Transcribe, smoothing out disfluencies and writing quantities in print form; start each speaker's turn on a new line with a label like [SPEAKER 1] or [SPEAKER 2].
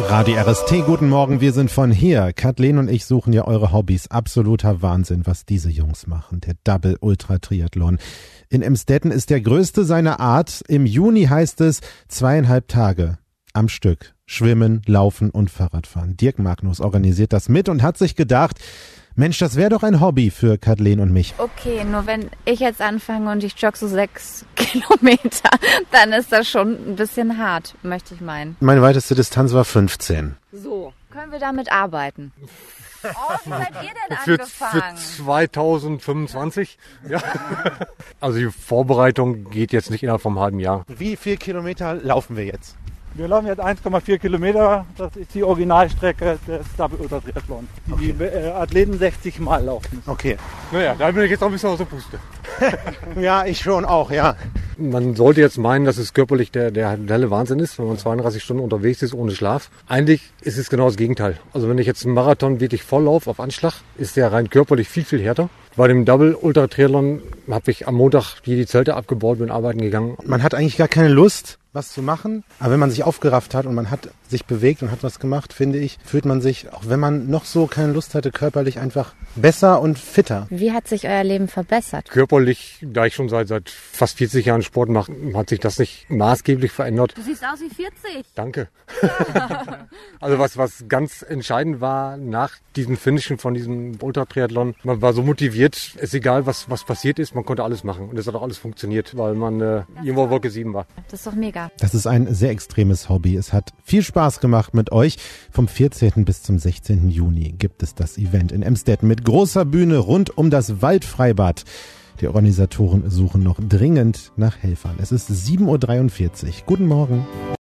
[SPEAKER 1] Radio RST, guten Morgen, wir sind von hier. Kathleen und ich suchen ja eure Hobbys. Absoluter Wahnsinn, was diese Jungs machen. Der Double Ultra Triathlon. In Emstetten ist der größte seiner Art. Im Juni heißt es 2,5 Tage am Stück. Schwimmen, Laufen und Fahrradfahren. Dirk Magnus organisiert das mit und hat sich gedacht, Mensch, das wäre doch ein Hobby für Kathleen und mich.
[SPEAKER 2] Okay, nur wenn ich jetzt anfange und ich jogge so 6 Kilometer, dann ist das schon ein bisschen hart, möchte ich meinen.
[SPEAKER 1] Meine weiteste Distanz war 15.
[SPEAKER 2] So, können wir damit arbeiten? Oh, wie seid ihr denn angefangen?
[SPEAKER 3] Für 2025, ja. Also die Vorbereitung geht jetzt nicht innerhalb vom halben Jahr.
[SPEAKER 1] Wie viel Kilometer laufen wir jetzt?
[SPEAKER 4] Wir laufen jetzt 1,4 Kilometer, das ist die Originalstrecke des Double Ultra Triathlon, die Athleten 60 Mal laufen.
[SPEAKER 1] Okay.
[SPEAKER 3] Naja, da bin ich jetzt auch ein bisschen aus der Puste.
[SPEAKER 1] Ja, ich schon auch, ja.
[SPEAKER 3] Man sollte jetzt meinen, dass es körperlich der helle Wahnsinn ist, wenn man 32 Stunden unterwegs ist ohne Schlaf. Eigentlich ist es genau das Gegenteil. Also wenn ich jetzt einen Marathon wirklich voll laufe auf Anschlag, ist der rein körperlich viel, viel härter. Bei dem Double Ultra Triathlon habe ich am Montag hier die Zelte abgebaut, bin arbeiten gegangen.
[SPEAKER 1] Man hat eigentlich gar keine Lust, was zu machen. Aber wenn man sich aufgerafft hat und man hat sich bewegt und hat was gemacht, finde ich, fühlt man sich, auch wenn man noch so keine Lust hatte, körperlich einfach besser und fitter.
[SPEAKER 2] Wie hat sich euer Leben verbessert?
[SPEAKER 3] Körperlich, da ich schon seit fast 40 Jahren Sport mache, hat sich das nicht maßgeblich verändert.
[SPEAKER 2] Du siehst aus wie 40.
[SPEAKER 3] Danke. Also was ganz entscheidend war nach diesem Finishen von diesem Ultra-Triathlon, man war so motiviert, ist egal was passiert ist, man konnte alles machen. Und es hat auch alles funktioniert, weil man irgendwo auf Wolke 7 war.
[SPEAKER 2] Das ist doch mega.
[SPEAKER 1] Das ist ein sehr extremes Hobby. Es hat viel Spaß gemacht mit euch. Vom 14. bis zum 16. Juni gibt es das Event in Emstetten mit großer Bühne rund um das Waldfreibad. Die Organisatoren suchen noch dringend nach Helfern. Es ist 7:43 Uhr. Guten Morgen.